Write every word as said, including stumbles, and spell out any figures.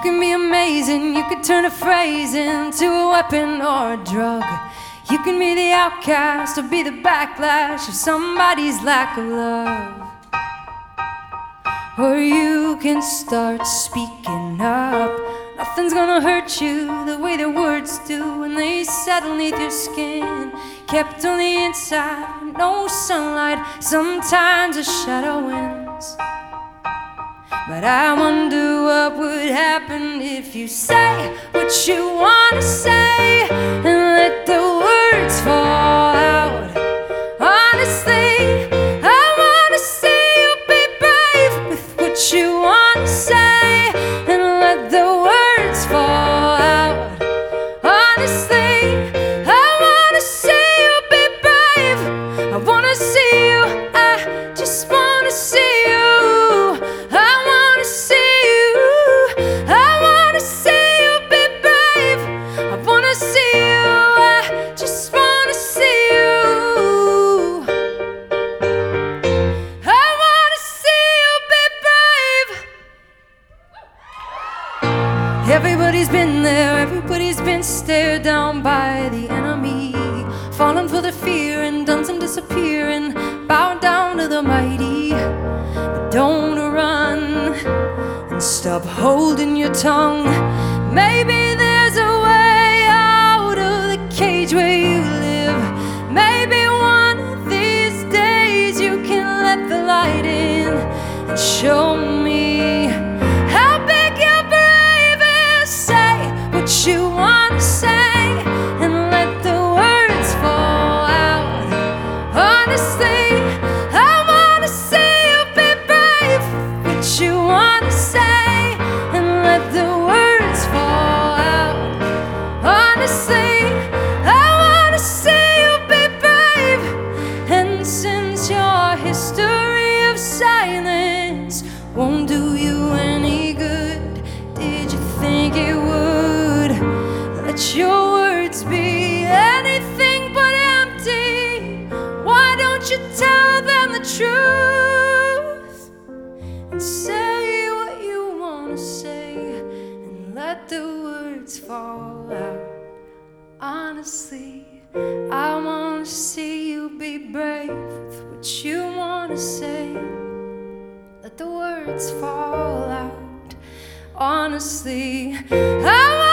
can be amazing, you can turn a phrase into a weapon or a drug. You can be the outcast or be the backlash of somebody's lack of love. Or you can start speaking up. Nothing's gonna hurt you the way their words do when they settle neath your skin. Kept on the inside, no sunlight, sometimes a shadow wins. But I wonder what would happen if you say what you wanna say and let the words fall out. Honestly, I wanna see you be brave with what you wanna say and let the words fall out. Honestly, I wanna see you be brave. I wanna see you, I just wanna see you. Everybody's been there, everybody's been stared down by the enemy, fallen for the fear and done some disappearing, bowed down to the mighty. But don't run and stop holding your tongue. Maybe there's a way out of the cage where you live. Maybe one of these days you can let the light in and show me how big your brave is. Say what you want to say and let the words fall out. Honestly, I want to see you be brave. What you want to say and let the words fall out. Honestly, I want to see you be brave. And since your history of silence won't do you any good, did you think it would? Let your words be anything but empty. Why don't you tell them the truth and say what you want to say and let the words fall out? Honestly, I want to see you be brave with what you want to say. Let the words fall out. Honestly, I